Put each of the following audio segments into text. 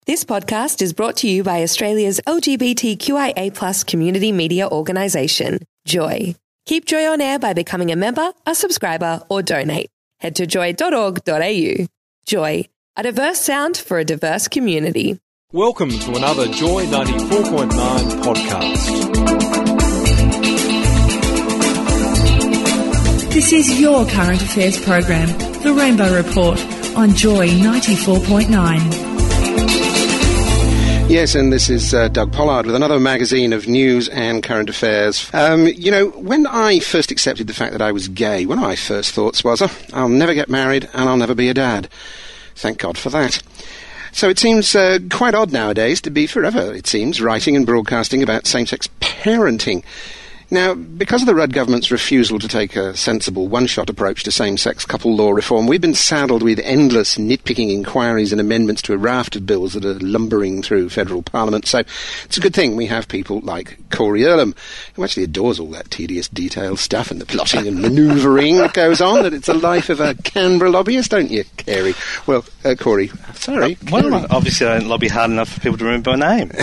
This podcast is brought to you by Australia's LGBTQIA+ community media organisation, Joy. Keep Joy on air by becoming a member, a subscriber, or donate. Head to joy.org.au. Joy, a diverse sound for a diverse community. Welcome to another Joy 94.9 podcast. This is your current affairs program, The Rainbow Report, on Joy 94.9. Yes, and this is Doug Pollard with another magazine of news and current affairs. When I first accepted the fact that I was gay, one of my first thoughts was, I'll never get married and I'll never be a dad. Thank God for that. So it seems quite odd nowadays to be forever, it seems, writing and broadcasting about same-sex parenting. Now, because of the Rudd government's refusal to take a sensible one-shot approach to same-sex couple law reform, we've been saddled with endless nitpicking inquiries and amendments to a raft of bills that are lumbering through federal parliament. So it's a good thing we have people like Corey Earlham, who actually adores all that tedious detailed stuff and the plotting and manoeuvring that goes on, that it's a life of a Canberra lobbyist, don't you, Carey? Well, Corey, sorry. Well, obviously I don't lobby hard enough for people to remember my name.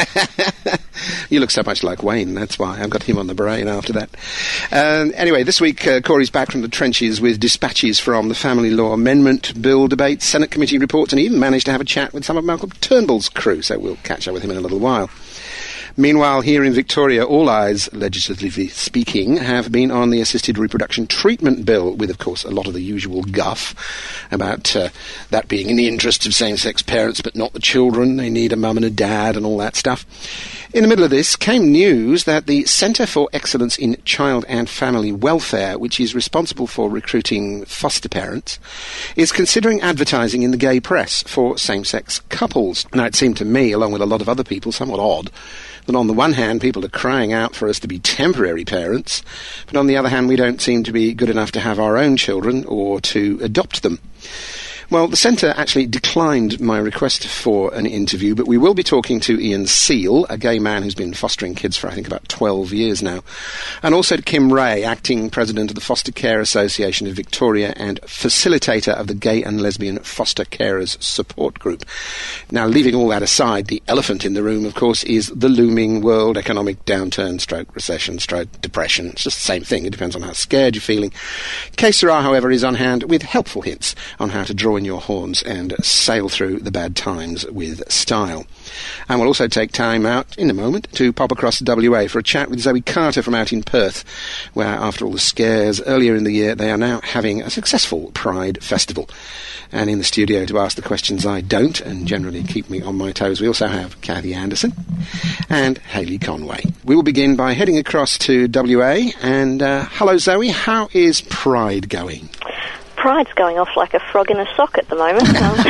You look so much like Wayne, that's why. I've got him on the brain after that. Anyway, this week Corey's back from the trenches with dispatches from the Family Law Amendment Bill debates, Senate committee reports, and even managed to have a chat with some of Malcolm Turnbull's crew, so we'll catch up with him in a little while. Meanwhile, here in Victoria, all eyes, legislatively speaking, have been on the Assisted Reproduction Treatment Bill, with, of course, a lot of the usual guff about that being in the interests of same-sex parents, but not the children. They need a mum and a dad and all that stuff. In the middle of this came news that the Centre for Excellence in Child and Family Welfare, which is responsible for recruiting foster parents, is considering advertising in the gay press for same-sex couples. Now, it seemed to me, along with a lot of other people, somewhat odd that on the one hand people are crying out for us to be temporary parents, but on the other hand we don't seem to be good enough to have our own children or to adopt them. Well, the Centre actually declined my request for an interview, but we will be talking to Ian Seal, a gay man who's been fostering kids for, I think, about 12 years now, and also to Kim Ray, Acting President of the Foster Care Association of Victoria and facilitator of the Gay and Lesbian Foster Carers Support Group. Now, leaving all that aside, the elephant in the room, of course, is the looming world economic downturn, stroke recession, stroke depression. It's just the same thing. It depends on how scared you're feeling. Que Sera, however, is on hand with helpful hints on how to draw in your horns and sail through the bad times with style. And we'll also take time out in a moment to pop across to WA for a chat with Zoe Carter from out in Perth, where after all the scares earlier in the year they are now having a successful Pride Festival. And in the studio to ask the questions I don't and generally keep me on my toes, we also have Kathy Anderson and Hayley Conway. We will begin by heading across to WA, and hello Zoe, how is Pride going? Pride's going off like a frog in a sock at the moment.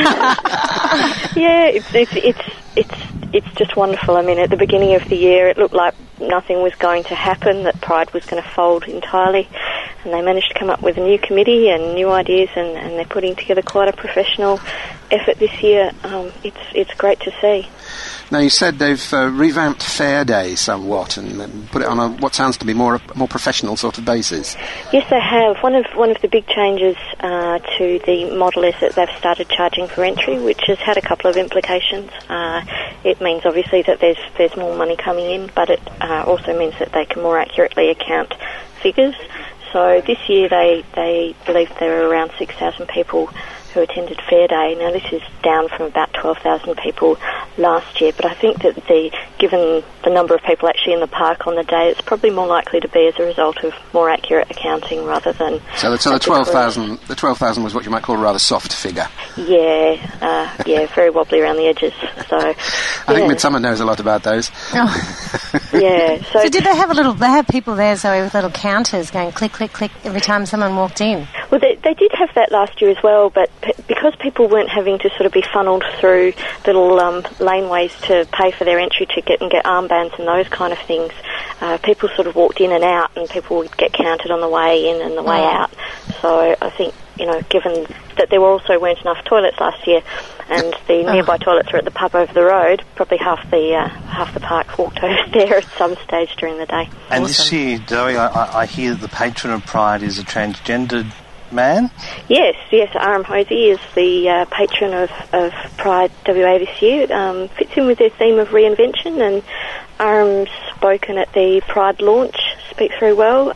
Yeah, it's just wonderful. I mean, at the beginning of the year, it looked like nothing was going to happen, that Pride was going to fold entirely, and they managed to come up with a new committee and new ideas, and they're putting together quite a professional effort this year. It's great to see. Now, you said they've revamped Fair Day somewhat and put it on a what sounds to be more professional sort of basis. Yes, they have. One of the big changes to the model is that they've started charging for entry, which has had a couple of implications. It means obviously that there's more money coming in, but it also means that they can more accurately account figures. So this year they believe there are around 6,000 people who attended Fair Day. Now, this is down from about 12,000 people last year, but I think that given the number of people actually in the park on the day, it's probably more likely to be as a result of more accurate accounting rather than... So the 12,000 was what you might call a rather soft figure. Yeah, very wobbly around the edges. So I think Midsummer knows a lot about those. Oh. Yeah. So did they have people there, Zoe, with little counters going click, click, click every time someone walked in? Well, they did have that last year as well, but because people weren't having to sort of be funneled through little laneways to pay for their entry ticket and get armbands and those kind of things, people sort of walked in and out, and people would get counted on the way in and the way out. So I think, given that there also weren't enough toilets last year, and the nearby toilets are at the pub over the road, probably half the park walked over there at some stage during the day. And this year, Zoe, I hear the patron of Pride is a transgendered man? Yes, Aram Hosey is the patron of Pride WA this year. Fits in with their theme of reinvention, and Aram's spoken at the Pride launch, speaks very well.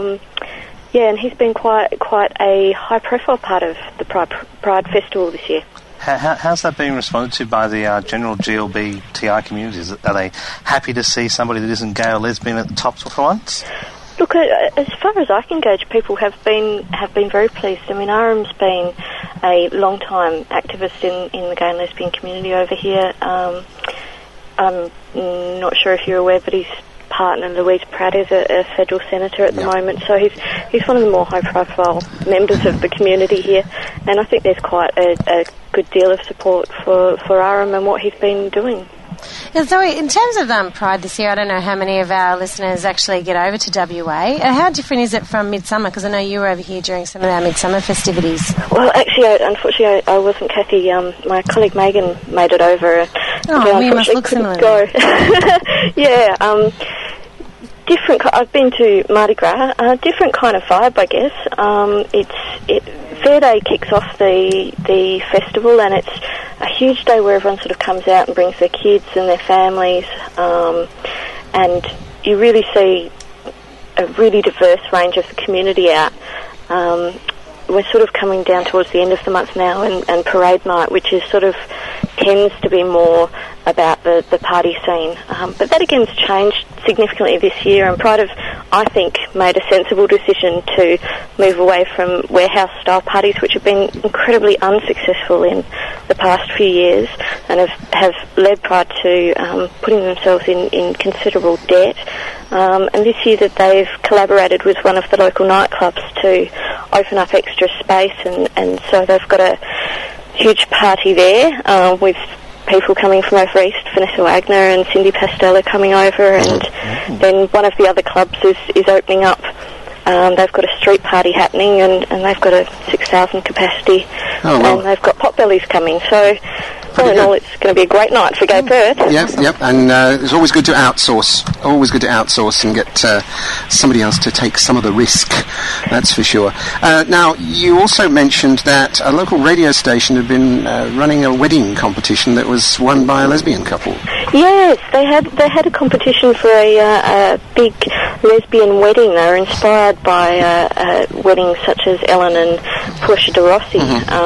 And he's been quite a high-profile part of the Pride Festival this year. How's that being responded to by the general GLBTI community? Are they happy to see somebody that isn't gay or lesbian at the top for once? Look, as far as I can gauge, people have been very pleased. I mean, Aram's been a long-time activist in the gay and lesbian community over here. I'm not sure if you're aware, but his partner, Louise Pratt, is a federal senator at the moment, so he's one of the more high-profile members of the community here, and I think there's quite a good deal of support for Aram and what he's been doing. Yeah, Zoe, in terms of Pride this year, I don't know how many of our listeners actually get over to WA. How different is it from Midsummer? Because I know you were over here during some of our Midsummer festivities. Well, actually, unfortunately, I wasn't, Kathy. My colleague Megan made it over. We must look similar. Yeah, different. I've been to Mardi Gras. Different kind of vibe, I guess. Fair Day kicks off the festival, and it's a huge day where everyone sort of comes out and brings their kids and their families, and you really see a really diverse range of the community out. We're sort of coming down towards the end of the month now, and parade night, which is sort of tends to be more about the party scene. But that again's changed significantly this year, and Pride have, I think, made a sensible decision to move away from warehouse-style parties, which have been incredibly unsuccessful in the past few years, and have led Pride to putting themselves in considerable debt. And this year that they've collaborated with one of the local nightclubs to open up extra space, and so they've got a huge party there with people coming from over east. Vanessa Wagner and Cindy Pastel are coming over, and then one of the other clubs is opening up. They've got a street party happening, and they've got a 6,000 capacity, and they've got Potbellies coming. So all in all, it's going to be a great night for Gay Perth. Yep, and it's always good to outsource. Always good to outsource and get somebody else to take some of the risk. That's for sure. Now, you also mentioned that a local radio station had been running a wedding competition that was won by a lesbian couple. Yes, they had a competition for a big lesbian wedding. They were inspired by weddings such as Ellen and Portia de Rossi.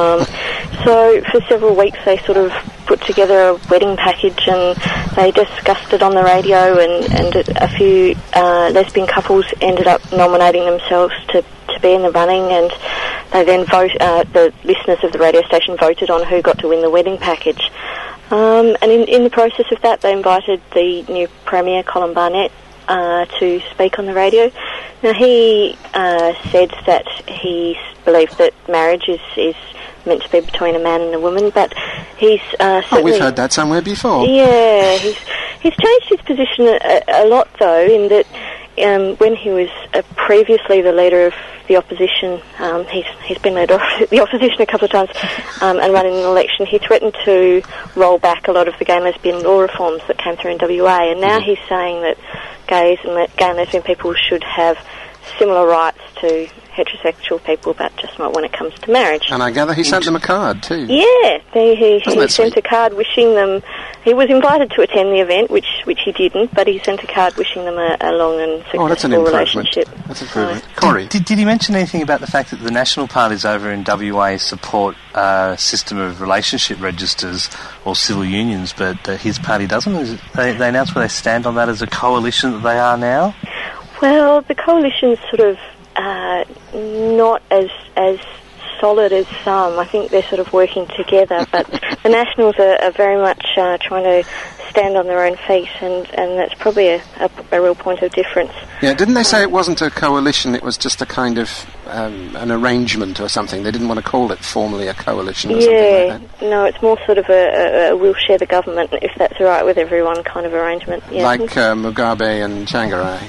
So for several weeks they sort of put together a wedding package, and they discussed it on the radio, and a few lesbian couples ended up nominating themselves to be in the running, and they then the listeners of the radio station voted on who got to win the wedding package. And in the process of that, they invited the new Premier, Colin Barnett, to speak on the radio. Now, he said that he believed that marriage is meant to be between a man and a woman, but he's we've heard that somewhere before. Yeah, he's changed his position a lot, though, in that when he was previously the leader of the opposition, he's been leader of the opposition a couple of times, and running an election, he threatened to roll back a lot of the gay and lesbian law reforms that came through in WA, and now he's saying that gay and lesbian people should have similar rights to heterosexual people, but just not when it comes to marriage. And I gather he sent them a card too. Yeah, he sent sweet? a card wishing them. He was invited to attend the event, which he didn't, but he sent a card wishing them a long and successful relationship. That's an improvement. Corey, did he mention anything about the fact that the national parties over in WA support a system of relationship registers or civil unions, but his party doesn't? They announced where they stand on that as a coalition that they are now? Well, the coalition's sort of not as solid as some. I think they're sort of working together, but the Nationals are very much trying to stand on their own feet, and that's probably a real point of difference. Yeah, didn't they say it wasn't a coalition, it was just a kind of an arrangement or something? They didn't want to call it formally a coalition or something like that? No, it's more sort of a we'll share the government, if that's all right with everyone kind of arrangement. Yeah. Like Mugabe and Changarai.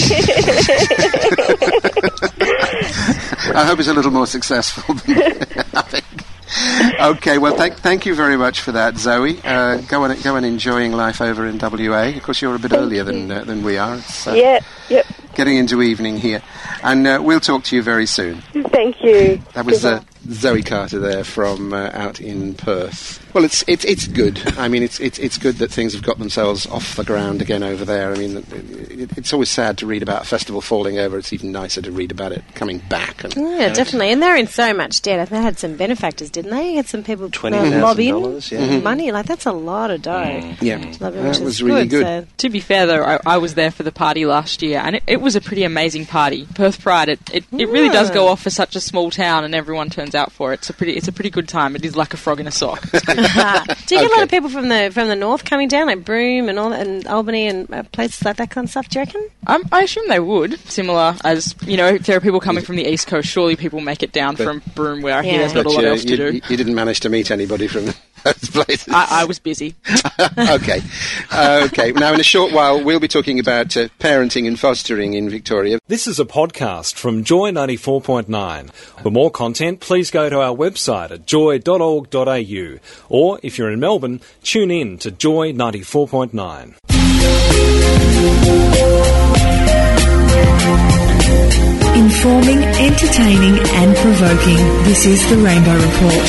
I hope it's a little more successful than I think. Okay, well, thank you very much for that, Zoe. Go on enjoying life over in WA. Of course, you're a bit earlier than we are. Yep. getting into evening here. And we'll talk to you very soon. Thank you. That was Zoe Carter there from out in Perth. Well, it's good. I mean, it's good that things have got themselves off the ground again over there. I mean, it's always sad to read about a festival falling over. It's even nicer to read about it coming back. And, yeah, definitely. And they're in so much debt. I think they had some benefactors, didn't they? Had some people $20,000 money. Like, that's a lot of dough. Yeah, that was really good. So. To be fair, though, I was there for the party last year, and it was a pretty amazing party. Perth Pride, it really does go off for such a small town, and everyone turns out for it. It's a pretty good time. It is like a frog in a sock. Do you get a lot of people from the north coming down, like Broome and all that, and Albany and places like that kind of stuff? Do you reckon? I assume they would. Similar as, you know, if there are people coming from the East Coast, surely people make it down from Broome, where I hear there's not a lot else to do. You didn't manage to meet anybody from those places. I was busy. Okay. Now, in a short while, we'll be talking about parenting and fostering in Victoria. This is a podcast from Joy 94.9. For more content, please go to our website at joy.org.au, or if you're in Melbourne, tune in to Joy 94.9. Informing, entertaining and provoking. This is the Rainbow Report.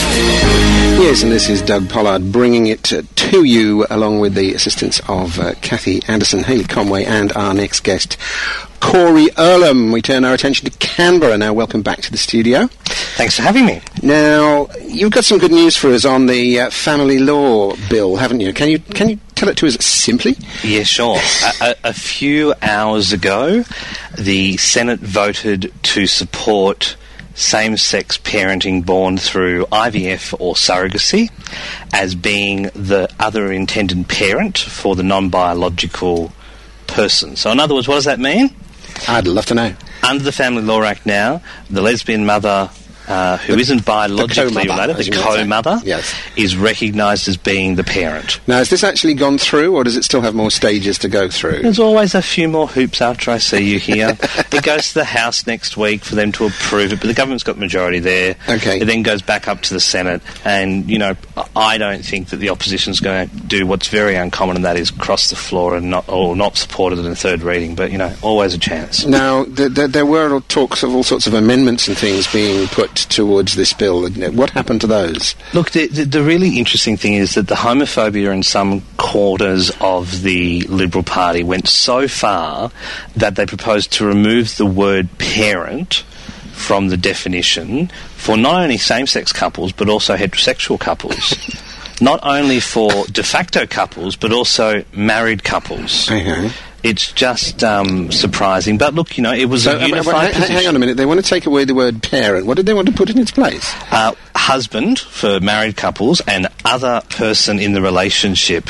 Yes, and this is Doug Pollard bringing it to you along with the assistance of Kathy Anderson, Hayley Conway and our next guest, Corey Earlham. We turn our attention to Canberra now. Welcome back to the studio. Thanks for having me. Now, you've got some good news for us on the family law bill, haven't you? Can you tell it to us simply? Yeah, sure. A few hours ago, the Senate voted to support same-sex parenting born through IVF or surrogacy as being the other intended parent for the non-biological person. So in other words, what does that mean? I'd love to know. Under the Family Law Act now, the lesbian mother who isn't biologically related, the co-mother, yes, is recognised as being the parent. Now, has this actually gone through, or does it still have more stages to go through? There's always a few more hoops after I see you here. It goes to the House next week for them to approve it, but the government's got majority there. Okay. It then goes back up to the Senate, and, you know, I don't think that the opposition's going to do what's very uncommon, and that is cross the floor and not support it in a third reading, but, you know, always a chance. Now, there were talks of all sorts of amendments and things being put towards this bill. What happened to those? Look, the really interesting thing is that the homophobia in some quarters of the Liberal Party went so far that they proposed to remove the word parent from the definition for not only same-sex couples but also heterosexual couples. Not only for de facto couples but also married couples. Okay. It's just surprising. But look, you know, it was a unified position. Hang on a minute. They want to take away the word parent. What did they want to put in its place? Husband for married couples and other person in the relationship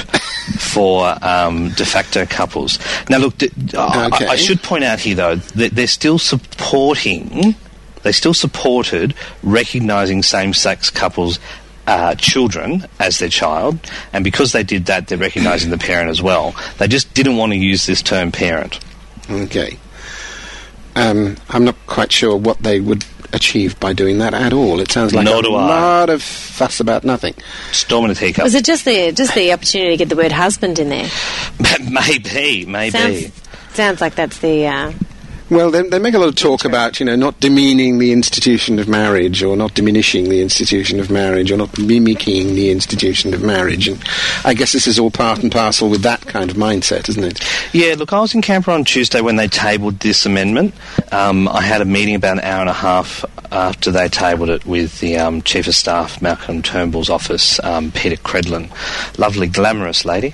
for de facto couples. Now, look, I should point out here, though, that they're still supported recognising same-sex couples children as their child, and because they did that, they're recognising the parent as well. They just didn't want to use this term parent. Okay. I'm not quite sure what they would achieve by doing that at all. It sounds like lot of fuss about nothing. Storm in a teacup. Was it just the opportunity to get the word husband in there? Maybe. Sounds like that's the... Well, they make a lot of talk about, you know, not demeaning the institution of marriage, or not diminishing the institution of marriage, or not mimicking the institution of marriage. And I guess this is all part and parcel with that kind of mindset, isn't it? Yeah, look, I was in Canberra on Tuesday when they tabled this amendment. I had a meeting about an hour and a half after they tabled it with the Chief of Staff, Malcolm Turnbull's office, Peter Credlin. Lovely, glamorous lady.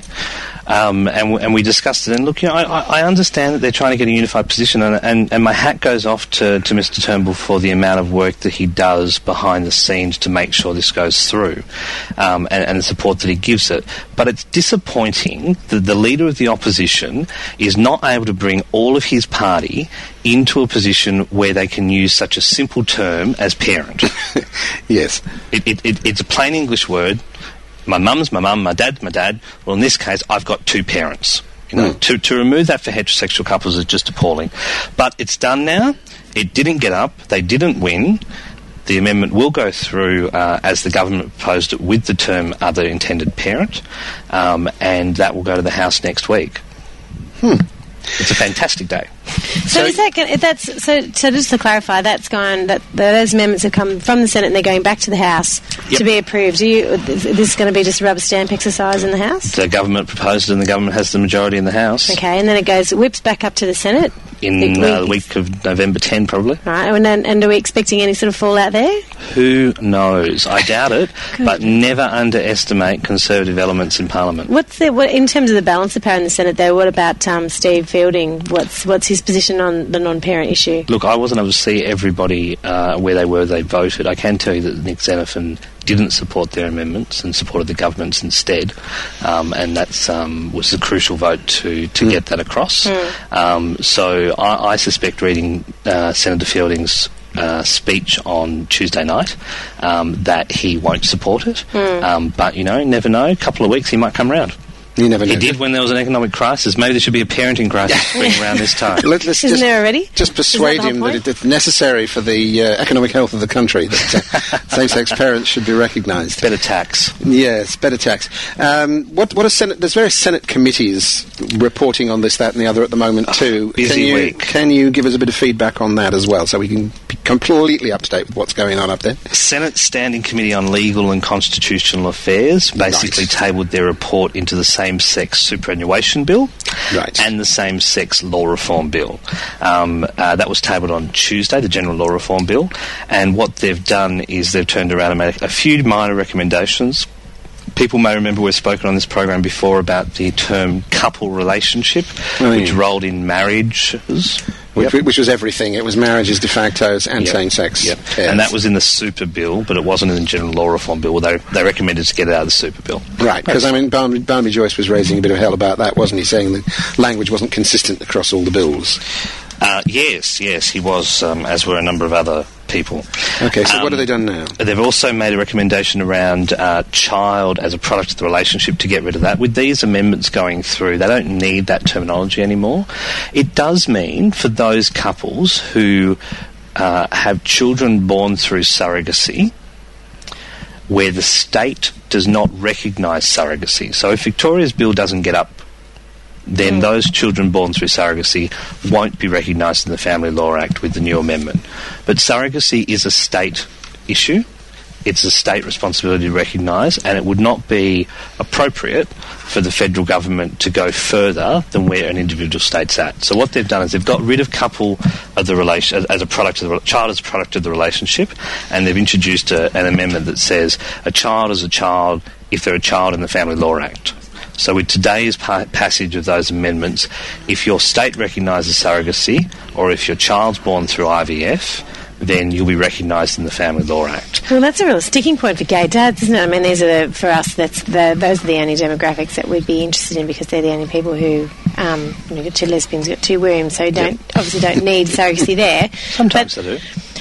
And we discussed it. And look, you know, I understand that they're trying to get a unified position, and my hat goes off to Mr. Turnbull for the amount of work that he does behind the scenes to make sure this goes through, and the support that he gives it. But it's disappointing that the leader of the opposition is not able to bring all of his party into a position where they can use such a simple term as parent. Yes. It's a plain English word. My mum's my mum, my dad's my dad. Well, in this case, I've got two parents. You know, to remove that for heterosexual couples is just appalling. But it's done now. It didn't get up. They didn't win. The amendment will go through as the government proposed it with the term other intended parent, and that will go to the House next week. It's a fantastic day. So is so just to clarify, those amendments have come from the Senate and they're going back to the House to be approved. Is this going to be just a rubber stamp exercise in the House? The government proposed it and the government has the majority in the House. Okay, and then it whips back up to the Senate? In the week of November 10, probably. Right, and are we expecting any sort of fallout there? Who knows? I doubt it, but never underestimate Conservative elements in Parliament. In terms of the balance of power in the Senate, though, what about Steve Fielding? What's his position on the non-parent issue? Look, I wasn't able to see everybody where they voted. I can tell you that Nick Xenophon didn't support their amendments and supported the government's instead, and that was a crucial vote to get that across. So I suspect reading Senator Fielding's speech on Tuesday night that he won't support it, but never know, a couple of weeks he might come round. You never know. He did when there was an economic crisis. Maybe there should be a parenting crisis spring around this time. Isn't there already? Just persuade him that it's necessary for the economic health of the country that same-sex parents should be recognised. Better tax. Yes, better tax. What are Senate? There's various Senate committees reporting on this, that, and the other at the moment too. Busy week. Can you give us a bit of feedback on that as well, so we can be completely up to date with what's going on up there? Senate Standing Committee on Legal and Constitutional Affairs basically tabled their report into the same-sex superannuation bill and the same-sex law reform bill. That was tabled on Tuesday, the general law reform bill, and what they've done is they've turned around and made a few minor recommendations. People may remember we've spoken on this program before about the term couple relationship, which rolled in marriages. Which was everything. It was marriages, de factos, and same-sex pairs. And that was in the super bill, but it wasn't in the general law reform bill. They recommended to get it out of the super bill. Right, because, Barnaby Joyce was raising a bit of hell about that, wasn't he, saying the language wasn't consistent across all the bills? Yes, he was, as were a number of other people. Okay, so what have they done now? They've also made a recommendation around child as a product of the relationship to get rid of that. With these amendments going through, they don't need that terminology anymore. It does mean for those couples who have children born through surrogacy, where the state does not recognise surrogacy. So if Victoria's bill doesn't get up, then those children born through surrogacy won't be recognised in the Family Law Act with the new amendment. But surrogacy is a state issue. It's a state responsibility to recognise, and it would not be appropriate for the federal government to go further than where an individual state's at. So what they've done is they've got rid of couple of the relation as a product of the child as a product of the relationship, and they've introduced an amendment that says a child is a child if they're a child in the Family Law Act. So with today's passage of those amendments, if your state recognises surrogacy, or if your child's born through IVF, then you'll be recognised in the Family Law Act. Well, that's a real sticking point for gay dads, isn't it? I mean, these are for us. Those are the only demographics that we'd be interested in, because they're the only people who, got two lesbians, got two wombs, so obviously don't need surrogacy there. Sometimes they do.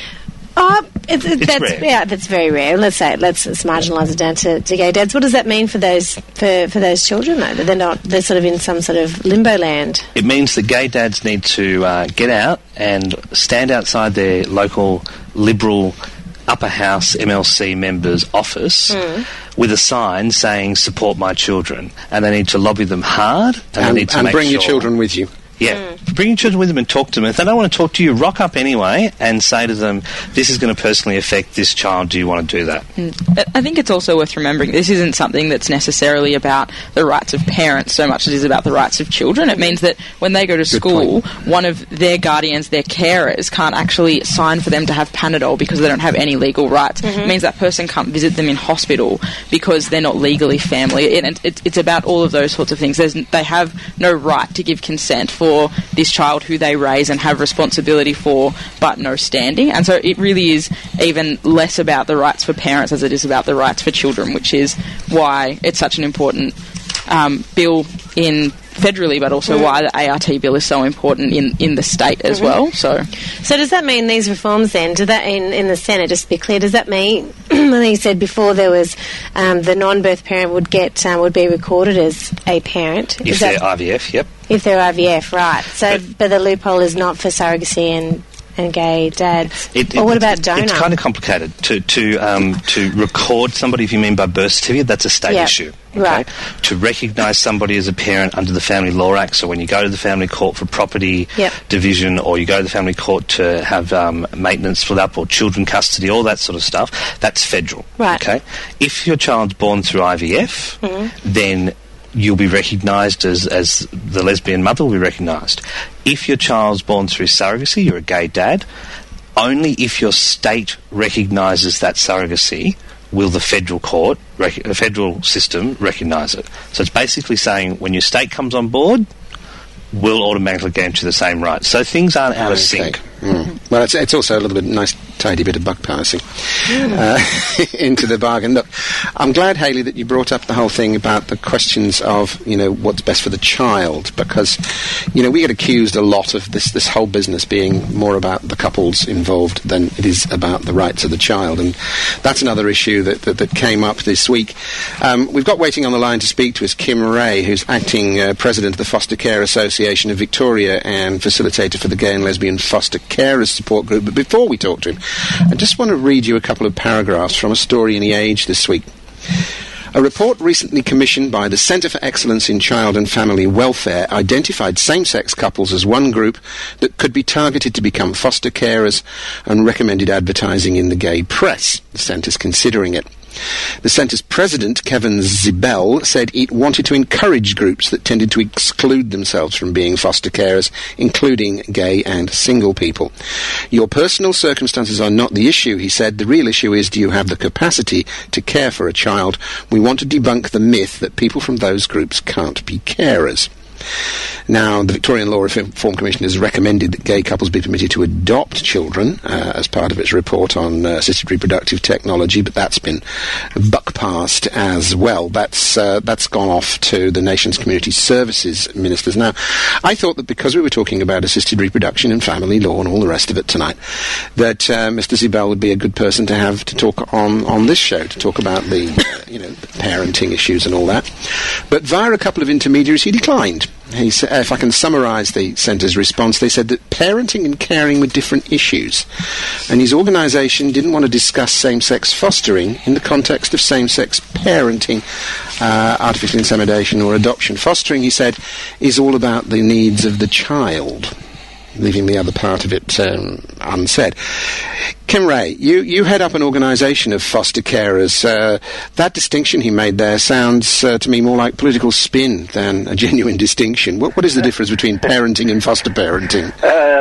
That's rare. Yeah, that's very rare. Let's marginalise it down to gay dads. What does that mean for those children, though? They're sort of in some sort of limbo land. It means that gay dads need to get out and stand outside their local Liberal upper house MLC member's office with a sign saying "Support my children," and they need to lobby them hard, and they need to make bring sure your children with you. Yeah, bring your children with them and talk to them. If they don't want to talk to you, rock up anyway and say to them, this is going to personally affect this child, do you want to do that? I think it's also worth remembering this isn't something that's necessarily about the rights of parents so much as it is about the rights of children. It means that when they go to school, one of their guardians, their carers, can't actually sign for them to have Panadol because they don't have any legal rights. It means that person can't visit them in hospital because they're not legally family. And it's about all of those sorts of things. They have no right to give consent for this child who they raise and have responsibility for, but no standing. And so it really is even less about the rights for parents as it is about the rights for children, which is why it's such an important bill in federally, but also why the ART bill is so important in the state as well. So does that mean these reforms then, do that in the Senate, just to be clear, does that mean, I think you said before there was the non-birth parent would be recorded as a parent? If they're IVF, yep. If they're IVF, right. So, but the loophole is not for surrogacy and and gay dads? Or what about donor? It's kind of complicated. To record somebody, if you mean by birth certificate, that's a state issue. Okay? Right. To recognise somebody as a parent under the Family Law Act, so when you go to the family court for property division, or you go to the family court to have maintenance split up, or children custody, all that sort of stuff, that's federal. Right. Okay. If your child's born through IVF, then you'll be recognised as the lesbian mother will be recognised. If your child's born through surrogacy, you're a gay dad. Only if your state recognises that surrogacy will the federal court, the federal system, recognise it. So it's basically saying when your state comes on board, we'll automatically guarantee the same rights. So things aren't out of sync. Well, it's also a little bit nice, tidy bit of buck passing into the bargain. Look, I'm glad, Hayley, that you brought up the whole thing about the questions of, what's best for the child, because, we get accused a lot of this whole business being more about the couples involved than it is about the rights of the child, and that's another issue that came up this week. We've got waiting on the line to speak to us Kim Ray, who's acting president of the Foster Care Association of Victoria and facilitator for the Gay and Lesbian Foster Carers Support Group. But before we talk to him, I just want to read you a couple of paragraphs from a story in The Age this week. A report recently commissioned by the Centre for Excellence in Child and Family Welfare identified same-sex couples as one group that could be targeted to become foster carers and recommended advertising in the gay press. The Centre's considering it. The Centre's president, Kevin Zibel, said it wanted to encourage groups that tended to exclude themselves from being foster carers, including gay and single people. Your personal circumstances are not the issue, he said. The real issue is, do you have the capacity to care for a child? We want to debunk the myth that people from those groups can't be carers. Now, the Victorian Law Reform Commission has recommended that gay couples be permitted to adopt children as part of its report on assisted reproductive technology, but that's been buck-passed as well. That's gone off to the nation's community services ministers. Now, I thought that because we were talking about assisted reproduction and family law and all the rest of it tonight, that Mr. Zibel would be a good person to have to talk on this show, to talk about the parenting issues and all that. But via a couple of intermediaries, he declined. He said, if I can summarise the Centre's response, they said that parenting and caring were different issues, and his organisation didn't want to discuss same-sex fostering in the context of same-sex parenting, artificial insemination or adoption. Fostering, he said, is all about the needs of the child, leaving the other part of it unsaid. Kim Ray, you head up an organisation of foster carers. That distinction he made there sounds to me more like political spin than a genuine distinction. What is the difference between parenting and foster parenting?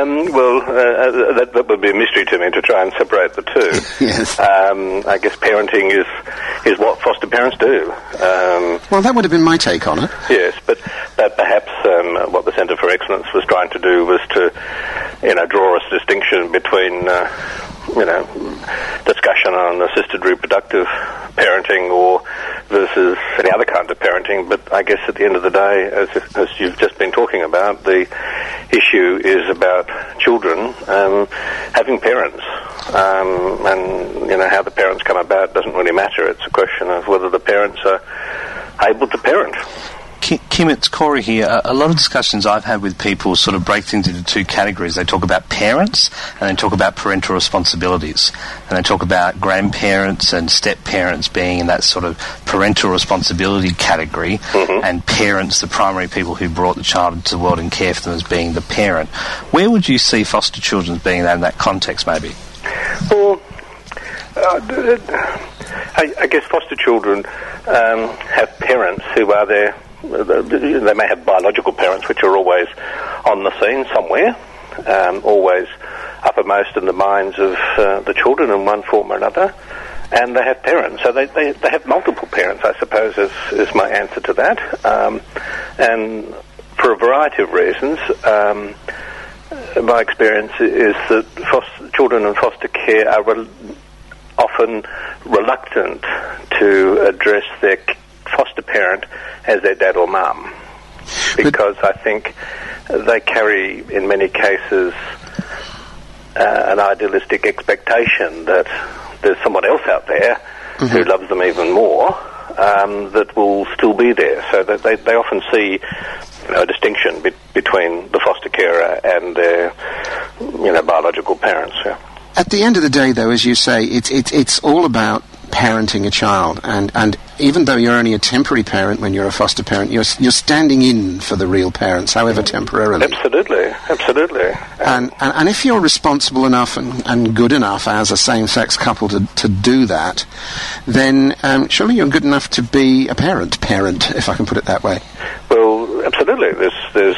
That would be a mystery to me to try and separate the two. Yes. I guess parenting is what foster parents do. Well, that would have been my take on it. Yes, but perhaps what the Centre for Excellence was trying to do was to, draw a distinction between, discussion on assisted reproductive parenting or versus any other kind of parenting. But I guess at the end of the day, as you've just been talking about, the issue is about children having parents. And, how the parents come about doesn't really matter. It's a question of whether the parents are able to parent. Kim, it's Corey here. A lot of discussions I've had with people sort of break things into two categories. They talk about parents and they talk about parental responsibilities. And they talk about grandparents and step-parents being in that sort of parental responsibility category, and parents, the primary people who brought the child into the world and care for them, as being the parent. Where would you see foster children being in that context, maybe? Well, I guess foster children have parents who are there. They may have biological parents which are always on the scene somewhere, always uppermost in the minds of the children in one form or another, and they have parents. So they have multiple parents, I suppose, is my answer to that. And for a variety of reasons, my experience is that children in foster care are often reluctant to address their foster parent as their dad or mum, because I think they carry, in many cases, an idealistic expectation that there's someone else out there who loves them even more, that will still be there. So that they often see a distinction between the foster carer and their biological parents. Yeah. At the end of the day, though, as you say, it's all about parenting a child, and even though you're only a temporary parent when you're a foster parent, you're standing in for the real parents, however temporarily. Absolutely. And if you're responsible enough and good enough as a same-sex couple to do that, then surely you're good enough to be a parent, if I can put it that way. Well, absolutely. There's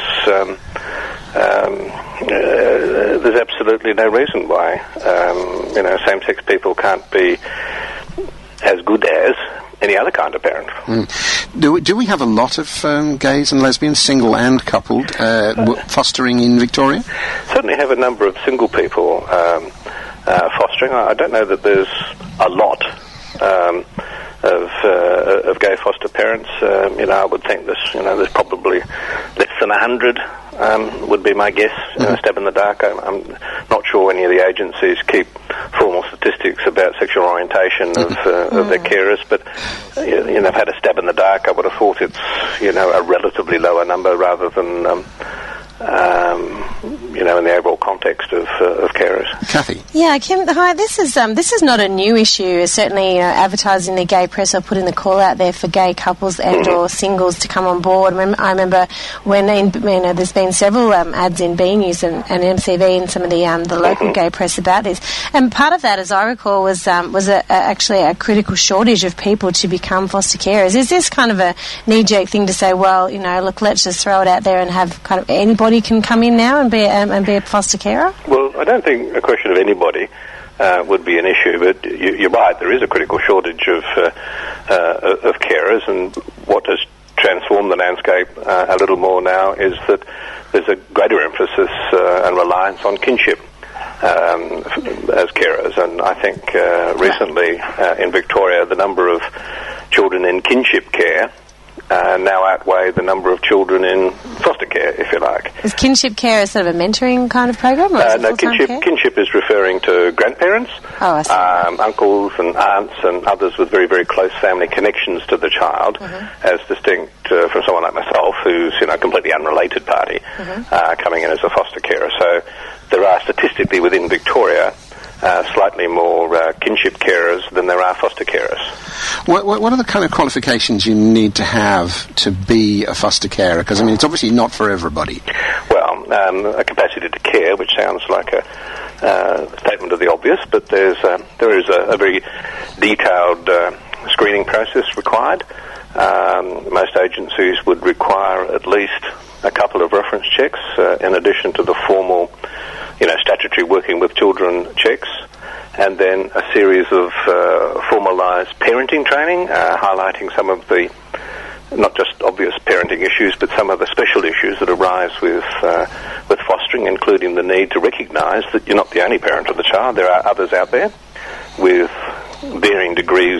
absolutely no reason why same-sex people can't be as good as any other kind of parent. Do we have a lot of gays and lesbians, single and coupled, fostering in Victoria? Certainly have a number of single people fostering. I don't know that there's a lot of gay foster parents. I would think there's probably less than 100 would be my guess. Stab in the dark. I'm not sure any of the agencies keep formal statistics about sexual orientation of their carers, but I've had a stab in the dark. I would have thought it's a relatively lower number rather than in the overall context of carers. Kathy? Yeah, Kim, hi, this is not a new issue. Certainly, advertising the gay press, or putting the call out there for gay couples and or singles to come on board. I remember when there's been several ads in B News and MCV and some of the local gay press about this. And part of that, as I recall, was actually a critical shortage of people to become foster carers. Is this kind of a knee-jerk thing to say, well, look, let's just throw it out there and have kind of anybody can come in now and be a foster carer? Well, I don't think a question of anybody would be an issue, but you're right. There is a critical shortage of carers, and what has transformed the landscape a little more now is that there's a greater emphasis and reliance on kinship as carers, and I think recently in Victoria the number of children in kinship care now outweigh the number of children in foster care, if you like. Is kinship care a sort of a mentoring kind of program? Or is no, kinship is referring to grandparents, uncles and aunts and others with very, very close family connections to the child, as distinct from someone like myself who's a completely unrelated party coming in as a foster carer. So there are statistically within Victoria slightly more kinship carers than there are foster carers. What are the kind of qualifications you need to have to be a foster carer? Because, it's obviously not for everybody. Well, a capacity to care, which sounds like a statement of the obvious, but there is a very detailed screening process required. Most agencies would require at least a couple of reference checks in addition to the formal statutory working with children checks, and then a series of formalised parenting training, highlighting some of the not just obvious parenting issues, but some of the special issues that arise with fostering, including the need to recognise that you're not the only parent of the child. There are others out there with varying degrees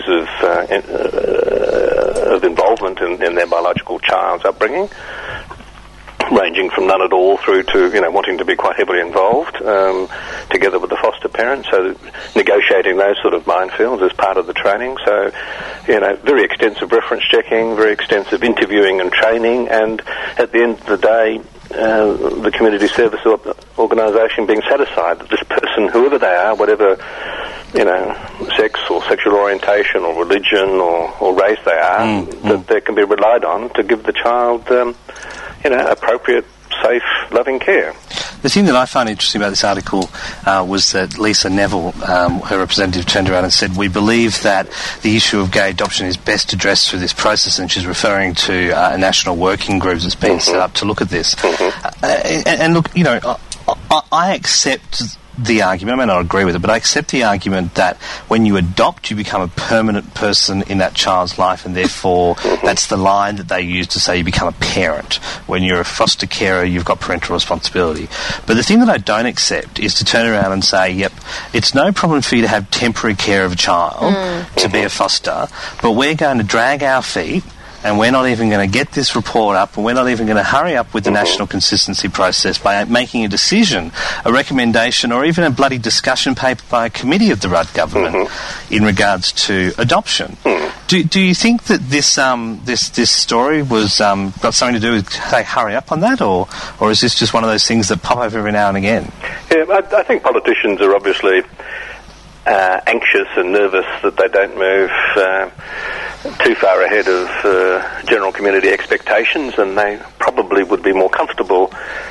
of involvement in their biological child's upbringing, ranging from none at all through to wanting to be quite heavily involved together with the foster parent. So negotiating those sort of minefields is part of the training. So very extensive reference checking, very extensive interviewing and training, and at the end of the day the community service organisation being satisfied that this person, whoever they are, whatever sex or sexual orientation or religion or race they are, that they can be relied on to give the child appropriate, safe, loving care. The thing that I find interesting about this article was that Lisa Neville, her representative, turned around and said, we believe that the issue of gay adoption is best addressed through this process, and she's referring to a national working group that's been set up to look at this. And look, I accept the argument, I may not agree with it, but I accept the argument that when you adopt, you become a permanent person in that child's life, and therefore that's the line that they use to say you become a parent. When you're a foster carer, you've got parental responsibility. But the thing that I don't accept is to turn around and say, yep, it's no problem for you to have temporary care of a child, to be a foster, but we're going to drag our feet and we're not even going to get this report up, and we're not even going to hurry up with the national consistency process by making a decision, a recommendation, or even a bloody discussion paper by a committee of the Rudd government in regards to adoption. Do you think that this story was got something to do with, say, hurry up on that, or is this just one of those things that pop up every now and again? Yeah, I think politicians are obviously anxious and nervous that they don't move too far ahead of general community expectations, and they probably would be more comfortable,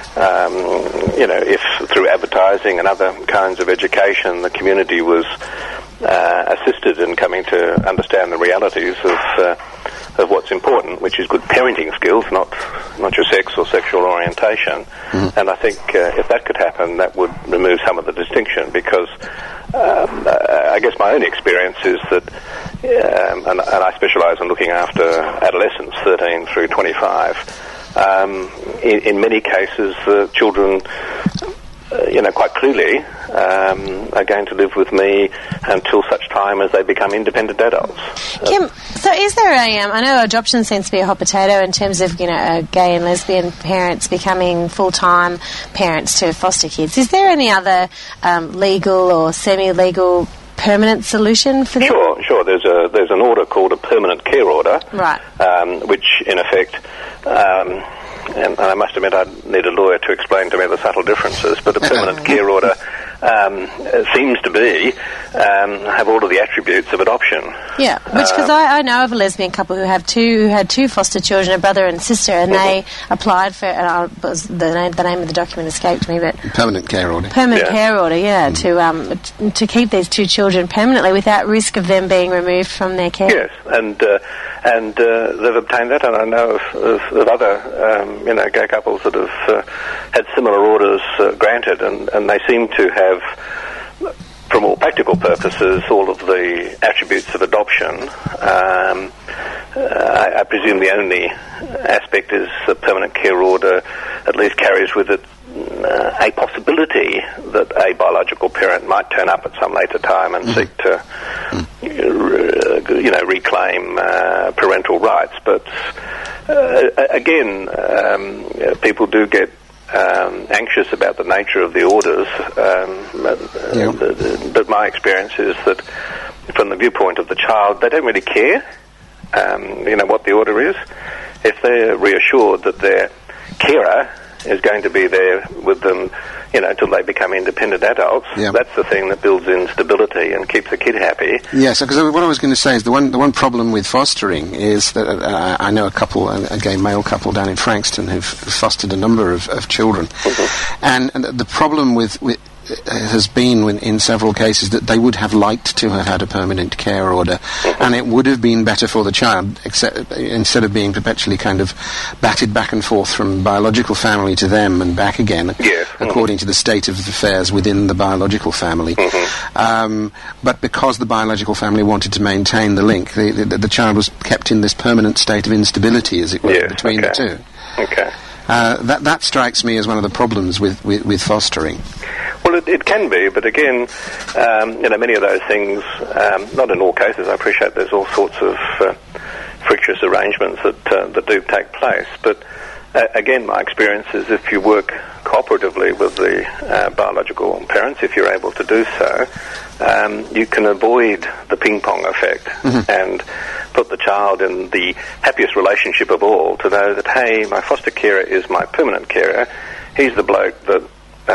if through advertising and other kinds of education the community was assisted in coming to understand the realities of what's important, which is good parenting skills, not your sex or sexual orientation. And I think if that could happen, that would remove some of the distinction, because I guess my own experience is that, and I specialise in looking after adolescents 13 through 25, in many cases children quite clearly are going to live with me until such time as they become independent adults. Kim, so is there I know adoption seems to be a hot potato in terms of, gay and lesbian parents becoming full-time parents to foster kids. Is there any other legal or semi-legal permanent solution for that? Sure. There's an order called a permanent care order, right? Which in effect, and I must admit I need a lawyer to explain to me the subtle differences, but a permanent care order seems to be have all of the attributes of adoption. Yeah, which, because I know of a lesbian couple who had two foster children, a brother and sister, and they applied for, the name of the document escaped me, but permanent care order. Care order, to keep these two children permanently without risk of them being removed from their care. Yes, and they've obtained that, and I know of other gay couples that have had similar orders granted, and they seem to have, from all practical purposes, all of the attributes of adoption. I presume the only aspect is the permanent care order at least carries with it a possibility that a biological parent might turn up at some later time and seek to reclaim parental rights. But again, people do get anxious about the nature of the orders, but my experience is that from the viewpoint of the child, they don't really care what the order is. If they're reassured that their carer is going to be there with them, until they become independent adults, that's the thing that builds in stability and keeps the kid happy. Yes, because what I was going to say is the one problem with fostering is that I know a gay male couple down in Frankston who've fostered a number of children, and the problem with has been in several cases that they would have liked to have had a permanent care order, and it would have been better for the child, instead of being perpetually kind of batted back and forth from biological family to them and back again, according to the state of affairs within the biological family. But because the biological family wanted to maintain the link, the child was kept in this permanent state of instability, as it were, between the two. That strikes me as one of the problems with fostering. Well, it can be, but again, many of those things, not in all cases. I appreciate there's all sorts of frictious arrangements that do take place, but again, my experience is if you work cooperatively with the biological parents, if you're able to do so, you can avoid the ping-pong effect and put the child in the happiest relationship of all, to know that, hey, my foster carer is my permanent carer. He's the bloke that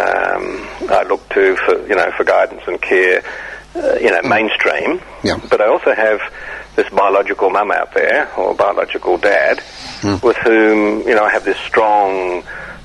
I look to for guidance and care, mainstream. But I also have this biological mum out there, or biological dad, with whom, I have this strong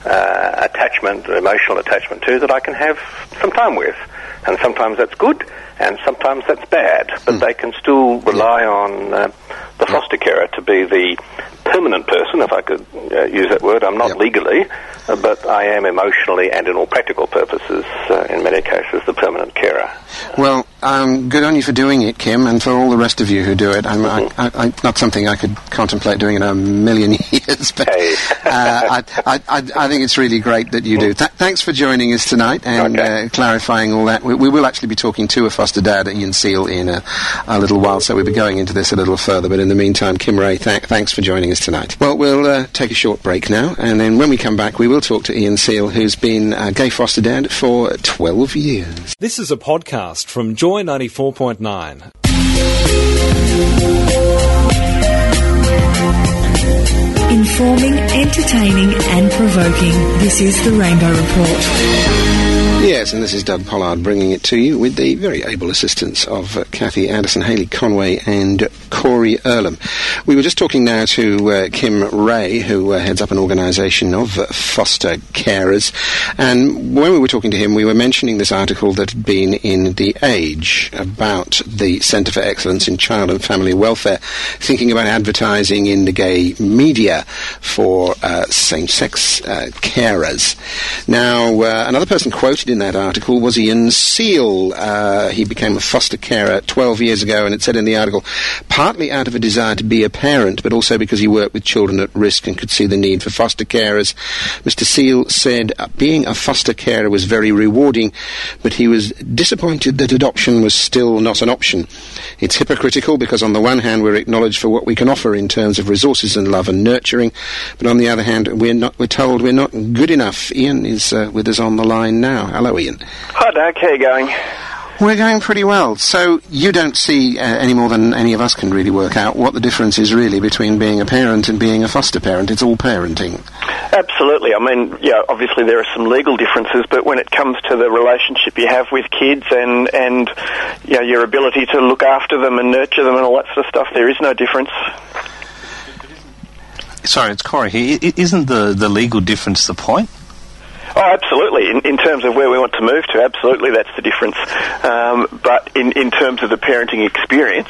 emotional attachment to, that I can have some time with. And sometimes that's good, and sometimes that's bad. But they can still rely on the foster carer to be the permanent person, if I could use that word. I'm not legally, but I am emotionally and in all practical purposes, in many cases, the permanent carer. Well, good on you for doing it, Kim, and for all the rest of you who do it. Not something I could contemplate doing in a million years, but I think it's really great that you do. Thanks for joining us tonight and clarifying all that. We will actually be talking to a foster dad, Ian Seal, in a little while, so we'll be going into this a little further. But in the meantime, Kim Ray, thanks for joining us tonight. Well, we'll take a short break now, and then when we come back, we will talk to Ian Seal, who's been a gay foster dad for 12 years. This is a podcast from Joy 94.9. Informing, entertaining and provoking. This is the Rainbow Report. Yes, and this is Doug Pollard bringing it to you with the very able assistance of Kathy Anderson, Hayley Conway and Corey Earlham. We were just talking now to Kim Ray, who heads up an organisation of foster carers, and when we were talking to him, we were mentioning this article that had been in The Age about the Centre for Excellence in Child and Family Welfare, thinking about advertising in the gay media for same-sex carers. Now, another person quoted in that article was Ian Seal. He became a foster carer 12 years ago, and it said in the article, partly out of a desire to be a parent, but also because he worked with children at risk and could see the need for foster carers. Mr. Seal said being a foster carer was very rewarding, but he was disappointed that adoption was still not an option. It's hypocritical because on the one hand we're acknowledged for what we can offer in terms of resources and love and nurturing, but on the other hand we're told we're not good enough. Ian is with us on the line now. Hello, Ian. Hi, Doug. How are you going? We're going pretty well. So you don't see any more than any of us can really work out what the difference is really between being a parent and being a foster parent. It's all parenting. Absolutely. I mean, yeah, obviously there are some legal differences, but when it comes to the relationship you have with kids and you know, your ability to look after them and nurture them and all that sort of stuff, there is no difference. Sorry, it's Corey here. Isn't the legal difference the point? Oh, absolutely. In terms of where we want to move to, absolutely, that's the difference. But in terms of the parenting experience,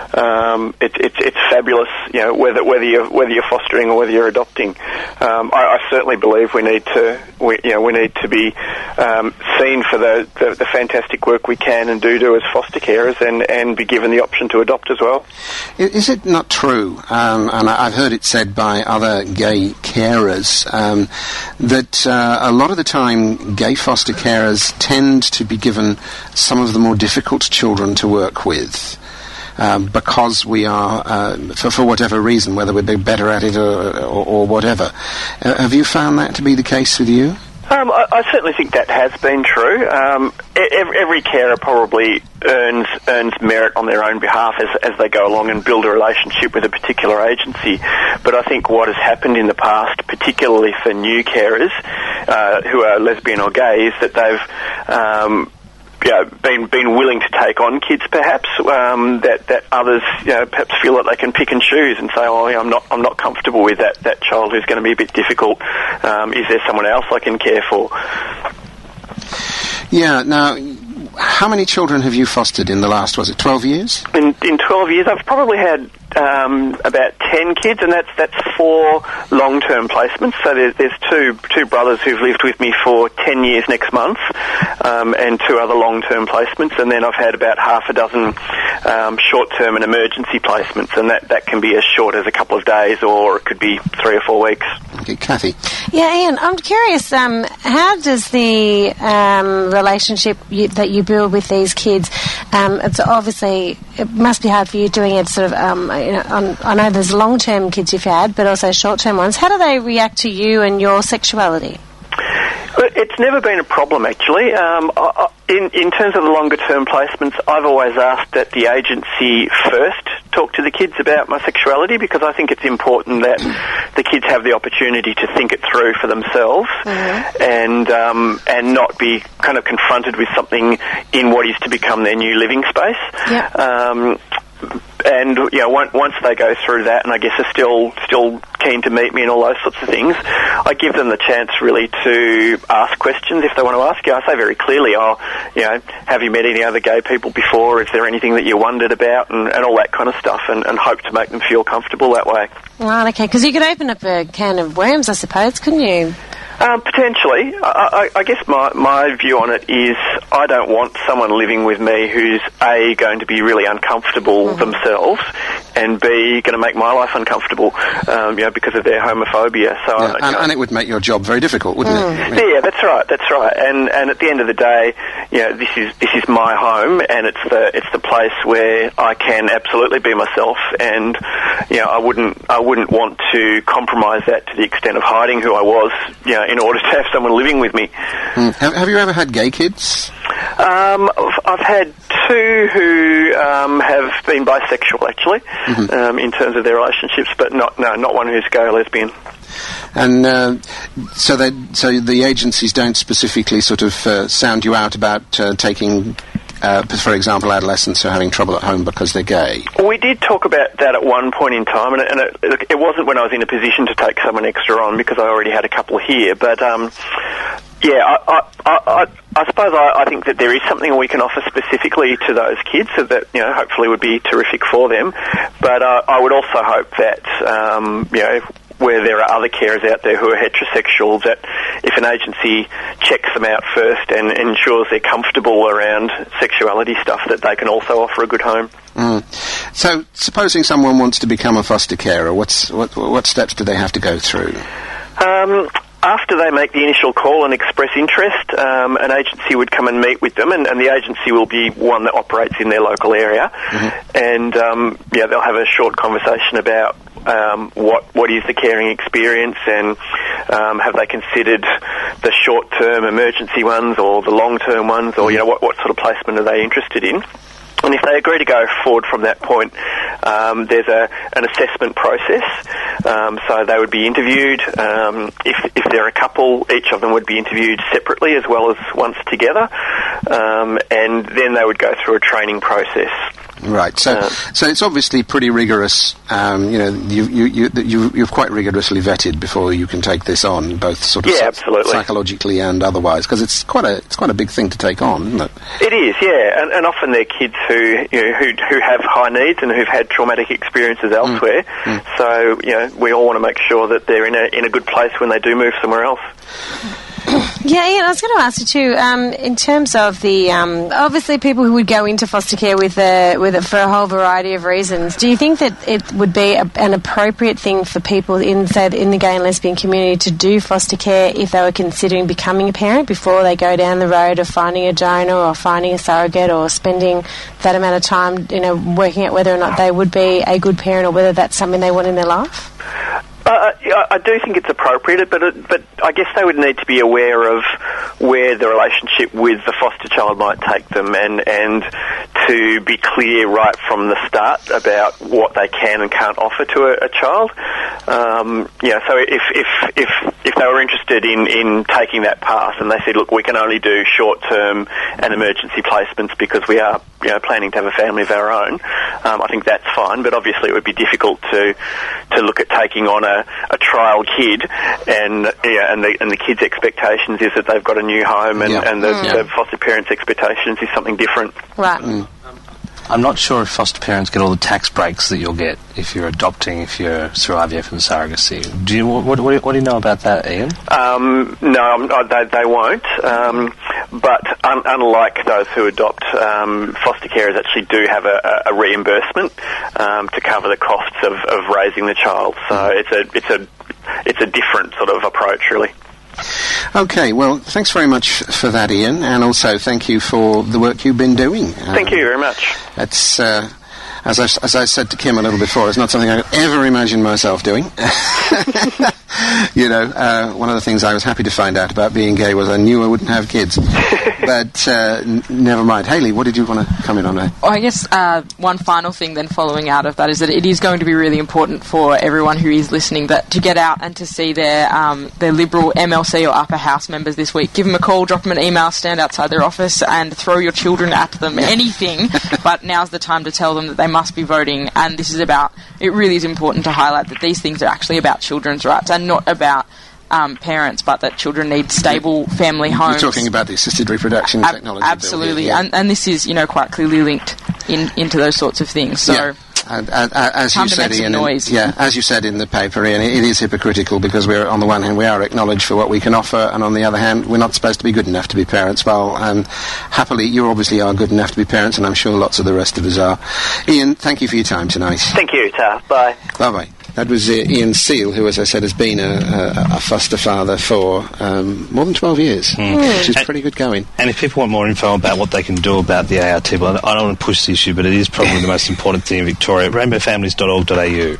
it's fabulous. You know, whether you're fostering or whether you're adopting. I certainly believe we need to be seen for the fantastic work we can and do as foster carers, and be given the option to adopt as well. Is it not true? And I've heard it said by other gay carers that a lot of the time gay foster carers tend to be given some of the more difficult children to work with because we are, for whatever reason, whether we're better at it or whatever. Have you found that to be the case with you? I certainly think that has been true. Every carer probably earns merit on their own behalf as they go along and build a relationship with a particular agency. But I think what has happened in the past, particularly for new carers who are lesbian or gay, is that they've been willing to take on kids, perhaps that others perhaps feel that they can pick and choose and say, oh, I'm not comfortable with that child who's going to be a bit difficult. Is there someone else I can care for? Yeah. Now, how many children have you fostered in the last, 12 years? In 12 years, I've probably had about 10 kids, and that's 4 long-term placements. So there's two brothers who've lived with me for 10 years next month, and 2 other long-term placements, and then I've had about half a dozen short-term and emergency placements, and that can be as short as a couple of days, or it could be 3 or 4 weeks. Okay, Kathy. Yeah, Ian, I'm curious, how does the relationship that you build with these kids, it's obviously, it must be hard for you doing it sort of, I know there's long-term kids you've had, but also short-term ones. How do they react to you and your sexuality? It's never been a problem, actually. In terms of the longer-term placements, I've always asked that the agency first talk to the kids about my sexuality, because I think it's important that the kids have the opportunity to think it through for themselves, and not be kind of confronted with something in what is to become their new living space. Yep. And once they go through that, and I guess are still keen to meet me and all those sorts of things, I give them the chance really to ask questions if they want to ask. I say very clearly, have you met any other gay people before? Is there anything that you wondered about, and all that kind of stuff, and hope to make them feel comfortable that way. Right, okay, because you could open up a can of worms, I suppose, couldn't you? Potentially. I guess my view on it is I don't want someone living with me who's A, going to be really uncomfortable themselves, and B, going to make my life uncomfortable, because of their homophobia. So, and it would make your job very difficult, wouldn't it? Yeah, that's right. And at the end of the day, this is my home, and it's the place where I can absolutely be myself, and I wouldn't want to compromise that to the extent of hiding who I was, in order to have someone living with me. Have you ever had gay kids? I've had two who have been bisexual, actually, in terms of their relationships, but not one who's gay or lesbian. And so the agencies don't specifically sort of sound you out about taking, for example, adolescents who are having trouble at home because they're gay? We did talk about that at one point in time, and it wasn't when I was in a position to take someone extra on, because I already had a couple here. But I suppose I think that there is something we can offer specifically to those kids, so that hopefully would be terrific for them. But I would also hope that where there are other carers out there who are heterosexual, that if an agency checks them out first and ensures they're comfortable around sexuality stuff, that they can also offer a good home. So, supposing someone wants to become a foster carer, what steps do they have to go through? After they make the initial call and express interest, an agency would come and meet with them, and the agency will be one that operates in their local area, and they'll have a short conversation about what is the caring experience, and have they considered the short-term emergency ones or the long-term ones, or what sort of placement are they interested in. And if they agree to go forward from that point, there's an assessment process. So they would be interviewed. If they're a couple, each of them would be interviewed separately as well as once together. And then they would go through a training process. Right. So it's obviously pretty rigorous. You've quite rigorously vetted before you can take this on, both sort of absolutely, psychologically and otherwise, because it's quite a big thing to take on, isn't it? It is, yeah. And often they're kids who have high needs and who've had traumatic experiences elsewhere. So we all want to make sure that they're in a good place when they do move somewhere else. Yeah, Ian, I was going to ask you too, in terms of the, obviously people who would go into foster care with it for a whole variety of reasons, do you think that it would be an appropriate thing for people in the gay and lesbian community to do foster care if they were considering becoming a parent before they go down the road of finding a donor or finding a surrogate or spending that amount of time, working out whether or not they would be a good parent or whether that's something they want in their life? I do think it's appropriate, but I guess they would need to be aware of where the relationship with the foster child might take them, and to be clear right from the start about what they can and can't offer to a child. So if they were interested in taking that path and they said, look, we can only do short-term and emergency placements because we are planning to have a family of our own, I think that's fine. But obviously it would be difficult to look at taking on a trial kid, and the kid's expectations is that they've got a new home, and the foster parents' expectations is something different. Right. I'm not sure if foster parents get all the tax breaks that you'll get if you're adopting, if you're through IVF and surrogacy. What do you know about that, Ian? No, they won't. But unlike those who adopt, foster carers actually do have a reimbursement to cover the costs of raising the child. So it's a different sort of approach, really. Okay, well, thanks very much for that, Ian, and also thank you for the work you've been doing. Thank you very much. It's, as I said to Kim a little before, it's not something I could ever imagine myself doing. One of the things I was happy to find out about being gay was I knew I wouldn't have kids. But never mind. Hayley, what did you want to comment on that? Well, I guess one final thing then following out of that is that it is going to be really important for everyone who is listening that to get out and to see their Liberal MLC or upper house members this week. Give them a call, drop them an email, stand outside their office and throw your children at them, anything. But now's the time to tell them that they must be voting, and this is about, it really is important to highlight that these things are actually about children's rights and not about parents, but that children need stable family homes. You're talking about the assisted reproduction technology. Absolutely, and this is quite clearly linked into those sorts of things. So As you said, Ian, as you said in the paper, Ian, it is hypocritical because we're, on the one hand, we are acknowledged for what we can offer, and on the other hand, we're not supposed to be good enough to be parents. Well, happily, you obviously are good enough to be parents, and I'm sure lots of the rest of us are. Ian, thank you for your time tonight. Thank you, Ta. Bye. Bye-bye. That was Ian Seal, who, as I said, has been a foster father for more than 12 years, which is pretty good going. And if people want more info about what they can do about the ART, well, I don't want to push the issue, but it is probably the most important thing in Victoria. rainbowfamilies.org.au.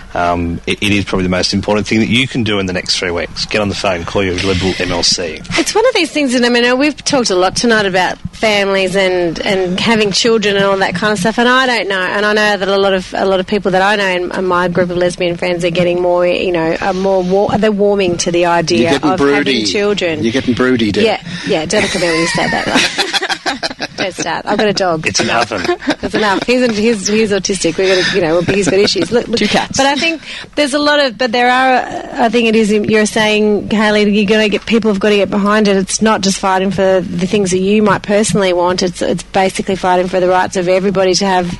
It is probably the most important thing that you can do in the next 3 weeks. Get on the phone, call your Liberal MLC. It's one of these things that, I mean, we've talked a lot tonight about families and having children and all that kind of stuff, and I don't know, and I know that a lot of people that I know in my group of lesbian friends are getting more, they're warming to the idea of having children. You're getting broody, dear. Yeah, Della come in when you said that, right? Don't start. I've got a dog. It's enough. It's enough. He's autistic. He's got issues. Look, 2 cats. But I think there's a lot of, I think it is, you're saying, Hayley, people have got to get behind it. It's not just fighting for the things that you might personally want. It's basically fighting for the rights of everybody to have,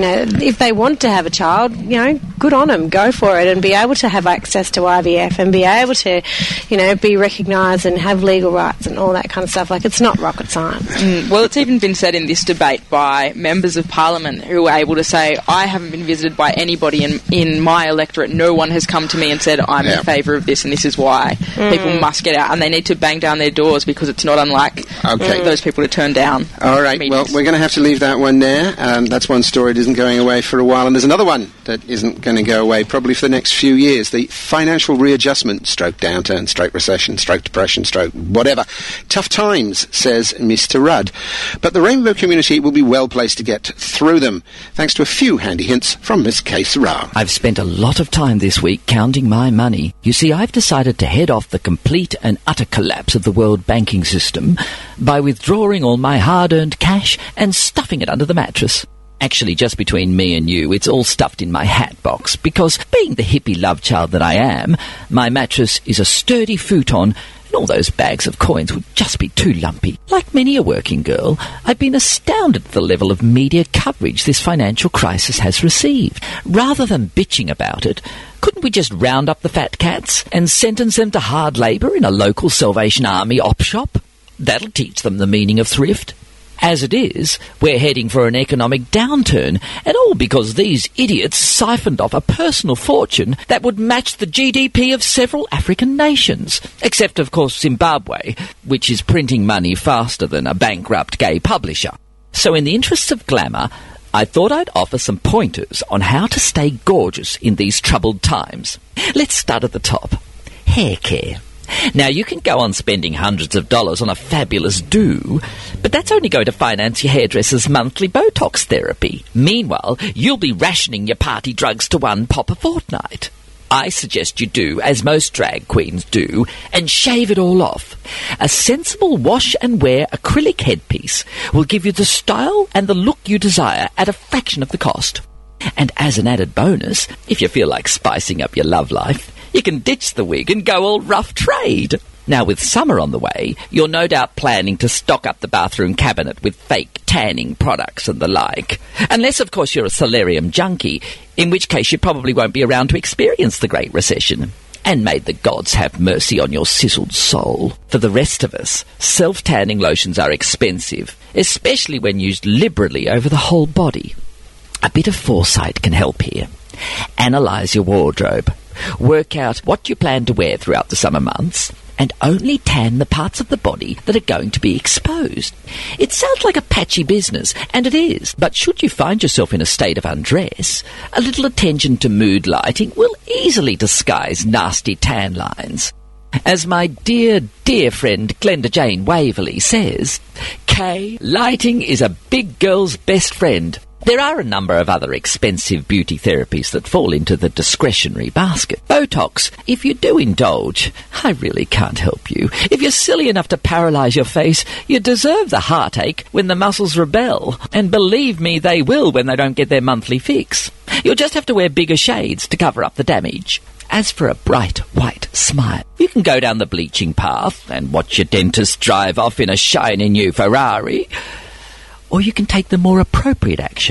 if they want to have a child, good on them, go for it, and be able to have access to IVF and be able to, be recognised and have legal rights and all that kind of stuff. Like, it's not rocket science. Well, it's even been said in this debate by members of Parliament who were able to say, I haven't been visited by anybody in my electorate. No one has come to me and said, I'm in favour of this and this is why. People must get out, and they need to bang down their doors because it's not unlike those people to turn down. All right, meetings. Well, we're going to have to leave that one there. That's one story that isn't going away for a while, and there's another one that isn't going to go away probably for the next few years. The financial readjustment, stroke downturn, stroke recession, stroke depression, stroke whatever. Tough times, says Mr. Rudd. But the Rainbow community will be well placed to get through them, thanks to a few handy hints from Miss Kay Sarah. I've spent a lot of time this week counting my money. You see, I've decided to head off the complete and utter collapse of the world banking system by withdrawing all my hard-earned cash and stuffing it under the mattress. Actually, just between me and you, it's all stuffed in my hat box, because being the hippie love child that I am, my mattress is a sturdy futon, and all those bags of coins would just be too lumpy. Like many a working girl, I've been astounded at the level of media coverage this financial crisis has received. Rather than bitching about it, couldn't we just round up the fat cats and sentence them to hard labour in a local Salvation Army op shop? That'll teach them the meaning of thrift. As it is, we're heading for an economic downturn, and all because these idiots siphoned off a personal fortune that would match the GDP of several African nations. Except, of course, Zimbabwe, which is printing money faster than a bankrupt gay publisher. So in the interests of glamour, I thought I'd offer some pointers on how to stay gorgeous in these troubled times. Let's start at the top. Hair care. Now, you can go on spending hundreds of dollars on a fabulous do, but that's only going to finance your hairdresser's monthly Botox therapy. Meanwhile, you'll be rationing your party drugs to 1 pop a fortnight. I suggest you do as most drag queens do and shave it all off. A sensible wash and wear acrylic headpiece will give you the style and the look you desire at a fraction of the cost. And as an added bonus, if you feel like spicing up your love life, you can ditch the wig and go all rough trade. Now, with summer on the way, you're no doubt planning to stock up the bathroom cabinet with fake tanning products and the like. Unless, of course, you're a solarium junkie, in which case you probably won't be around to experience the Great Recession. And may the gods have mercy on your sizzled soul. For the rest of us, self-tanning lotions are expensive, especially when used liberally over the whole body. A bit of foresight can help here. Analyse your wardrobe. Work out what you plan to wear throughout the summer months, and only tan the parts of the body that are going to be exposed. It sounds like a patchy business, and it is, but should you find yourself in a state of undress, a little attention to mood lighting will easily disguise nasty tan lines. As my dear, dear friend Glenda Jane Waverley says, Kay, lighting is a big girl's best friend. There are a number of other expensive beauty therapies that fall into the discretionary basket. Botox, if you do indulge, I really can't help you. If you're silly enough to paralyse your face, you deserve the heartache when the muscles rebel. And believe me, they will when they don't get their monthly fix. You'll just have to wear bigger shades to cover up the damage. As for a bright, white smile, you can go down the bleaching path and watch your dentist drive off in a shiny new Ferrari. Or you can take the more appropriate action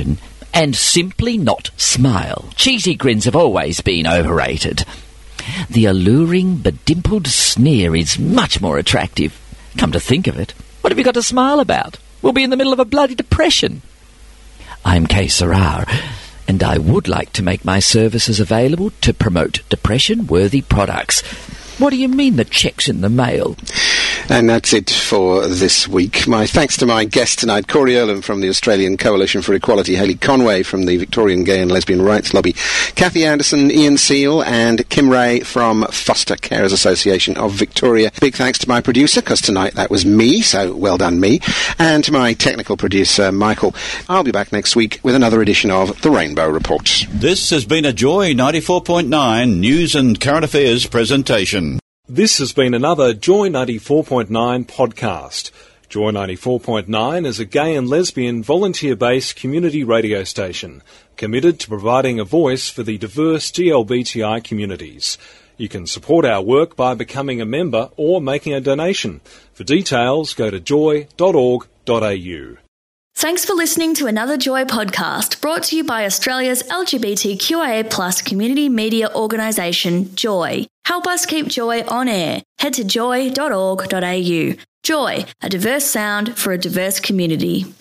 and simply not smile. Cheesy grins have always been overrated. The alluring, bedimpled sneer is much more attractive. Come to think of it, what have you got to smile about? We'll be in the middle of a bloody depression. I'm Kay Sarrar, and I would like to make my services available to promote depression-worthy products. What do you mean the check's in the mail? And that's it for this week. My thanks to my guest tonight, Corey Earlham from the Australian Coalition for Equality, Hayley Conway from the Victorian Gay and Lesbian Rights Lobby, Kathy Anderson, Ian Seal, and Kim Ray from Foster Carers Association of Victoria. Big thanks to my producer, because tonight that was me, so well done me, and to my technical producer, Michael. I'll be back next week with another edition of The Rainbow Report. This has been a Joy 94.9 News and Current Affairs presentation. This has been another Joy 94.9 podcast. Joy 94.9 is a gay and lesbian volunteer-based community radio station committed to providing a voice for the diverse GLBTI communities. You can support our work by becoming a member or making a donation. For details, go to joy.org.au. Thanks for listening to another Joy podcast brought to you by Australia's LGBTQIA+ community media organisation, Joy. Help us keep Joy on air. Head to joy.org.au. Joy, a diverse sound for a diverse community.